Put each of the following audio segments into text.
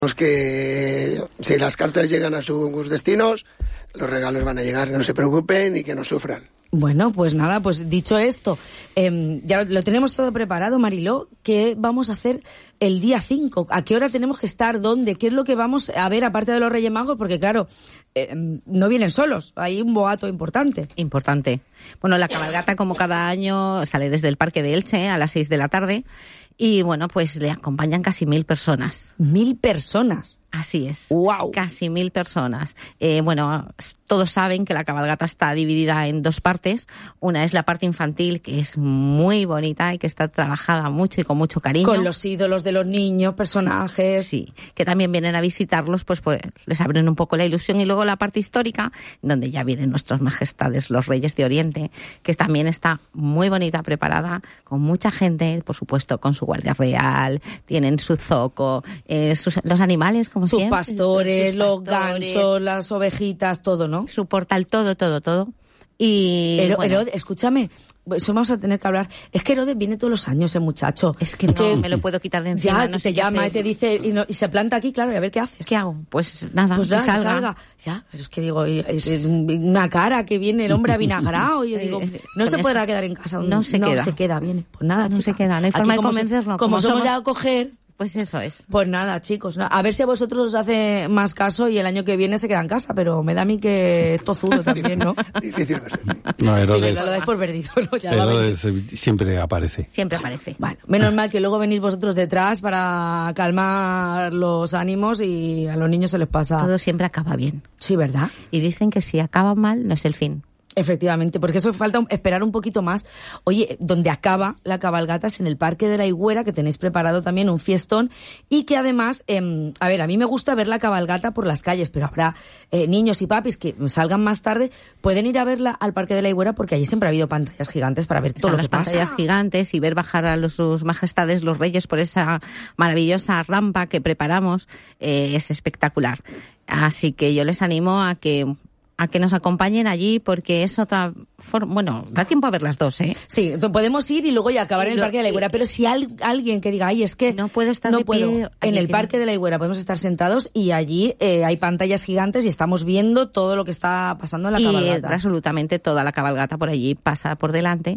Que si las cartas llegan a sus destinos, los regalos van a llegar, que no se preocupen y que no sufran. Bueno, pues nada, pues dicho esto, ya lo tenemos todo preparado, Mariló. ¿Qué vamos a hacer el día 5? ¿A qué hora tenemos que estar? ¿Dónde? ¿Qué es lo que vamos a ver aparte de los Reyes Magos? Porque claro, no vienen solos, hay un boato importante. Importante. Bueno, la cabalgata, como cada año, sale desde el Parque de Elche a las 6 de la tarde. Y bueno, pues le acompañan casi 1.000 personas. 1.000 personas. Así es. ¡Wow! Casi 1.000 personas. Bueno, todos saben que la cabalgata está dividida en dos partes. Una es la parte infantil, que es muy bonita y que está trabajada mucho y con mucho cariño. Con los ídolos de los niños, personajes. Sí, que también vienen a visitarlos, pues les abren un poco la ilusión. Y luego la parte histórica, donde ya vienen nuestras majestades, los Reyes de Oriente, que también está muy bonita, preparada, con mucha gente, por supuesto, con su guardia real, tienen su zoco, los animales, como sus siempre, pastores, los gansos, las ovejitas, todo, ¿no? Su portal, todo. Y Herodes, escúchame, eso vamos a tener que hablar. Es que Herodes viene todos los años, muchacho. Es que no me lo puedo quitar de encima. Ya, no te llama y te dice, y se planta aquí, claro, y a ver qué haces. ¿Qué hago? Pues nada, pues salga. Ya, pero es que digo, es una cara que viene el hombre avinagrado. Y yo digo, no se podrá quedar en casa. No se queda, viene. Pues nada, no se queda, no hay forma de convencerlo. Como somos ya a coger... Pues eso es. Pues nada, chicos, a ver si a vosotros os hace más caso y el año que viene se queda en casa, pero me da a mí que es tozudo también, ¿no? Difícil. No, Herodes, sí, lo dais por perdido, ¿no? Ya Herodes siempre aparece. Siempre aparece. Bueno, menos mal que luego venís vosotros detrás para calmar los ánimos y a los niños se les pasa... Todo siempre acaba bien. Sí, ¿verdad? Y dicen que si acaba mal, no es el fin. Efectivamente, porque eso falta esperar un poquito más. Oye, donde acaba la cabalgata es en el Parque de la Higuera, que tenéis preparado también un fiestón y que además, a ver, a mí me gusta ver la cabalgata por las calles, pero habrá niños y papis que salgan más tarde, pueden ir a verla al Parque de la Higuera porque allí siempre ha habido pantallas gigantes para ver todo lo que pasa. Pantallas gigantes y ver bajar a sus majestades los reyes por esa maravillosa rampa que preparamos es espectacular. Así que yo les animo a que nos acompañen allí porque es otra forma... Bueno, da tiempo a ver las dos, ¿eh? Sí, podemos ir y luego ya acabar en el Parque de la Higuera, pero si alguien que diga, ay, es que no puedo estar de pie, en el Parque de la Higuera podemos estar sentados y allí hay pantallas gigantes y estamos viendo todo lo que está pasando en la cabalgata. Y absolutamente toda la cabalgata por allí pasa por delante.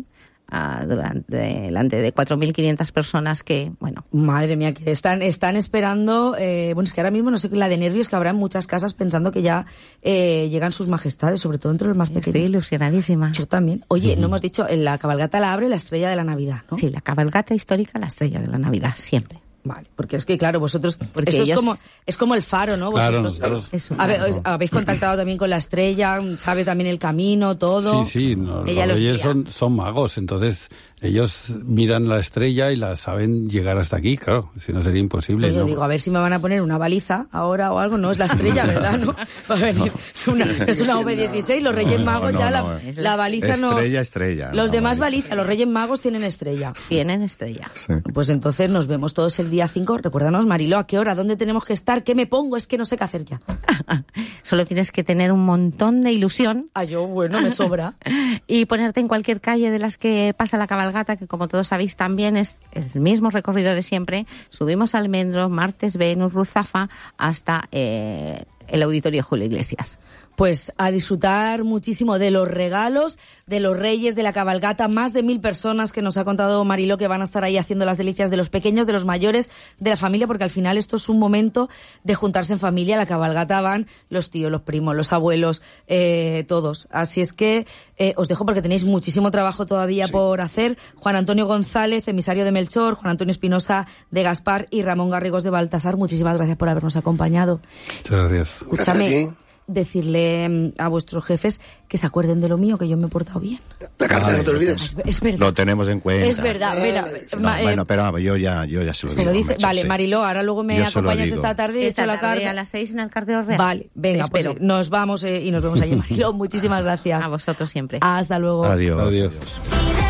Delante de 4.500 personas que, bueno... Madre mía, que están esperando... bueno, es que ahora mismo no sé la de nervios que habrá en muchas casas pensando que ya llegan sus majestades, sobre todo entre los más pequeños. Estoy ilusionadísima. Yo también. Oye, no hemos dicho, en la cabalgata la abre la estrella de la Navidad, ¿no? Sí, la cabalgata histórica, la estrella de la Navidad, siempre. Vale, porque es que claro, vosotros, porque eso es como el faro, ¿no? Vosotros, claro. Habéis contactado también con la estrella, sabe también el camino, todo. Sí, los reyes son magos, entonces ellos miran la estrella y la saben llegar hasta aquí, claro, si no sería imposible. Pues yo digo, a ver si me van a poner una baliza ahora o algo, no es la estrella, ¿verdad? ¿No? Va a venir es una V16, los Reyes Magos la baliza no... Estrella. Los demás baliza, los Reyes Magos tienen estrella. Tienen estrella. Sí. Pues entonces nos vemos todos el día 5. Recuérdanos, Mariló, ¿a qué hora? ¿Dónde tenemos que estar? ¿Qué me pongo? Es que no sé qué hacer ya. Solo tienes que tener un montón de ilusión. Bueno, me sobra. Y ponerte en cualquier calle de las que pasa la cabalgata, que como todos sabéis también es el mismo recorrido de siempre. Subimos Almendros, Martes, Venus, Ruzafa, hasta el Auditorio Julio Iglesias. Pues a disfrutar muchísimo de los regalos, de los reyes, de la cabalgata, más de 1.000 personas que nos ha contado Mariló que van a estar ahí haciendo las delicias de los pequeños, de los mayores, de la familia, porque al final esto es un momento de juntarse en familia. La cabalgata van los tíos, los primos, los abuelos, todos. Así es que os dejo porque tenéis muchísimo trabajo todavía por hacer. Juan Antonio González, emisario de Melchor, Juan Antonio Espinosa de Gaspar y Ramón Garrigós de Baltasar, muchísimas gracias por habernos acompañado. Muchas gracias. Escúchame, decirle a vuestros jefes que se acuerden de lo mío, que yo me he portado bien. La carta, no te olvides. Es verdad. Lo tenemos en cuenta. Es verdad. Bueno, pero yo ya se lo digo. Se lo dice. Vale, sí. Mariló, ahora luego me acompañas esta tarde y esta la carta. A las 6 en el Carteo Real. Vale, venga, pues nos vamos y nos vemos allí, Mariló. Muchísimas gracias. A vosotros siempre. Hasta luego. Adiós.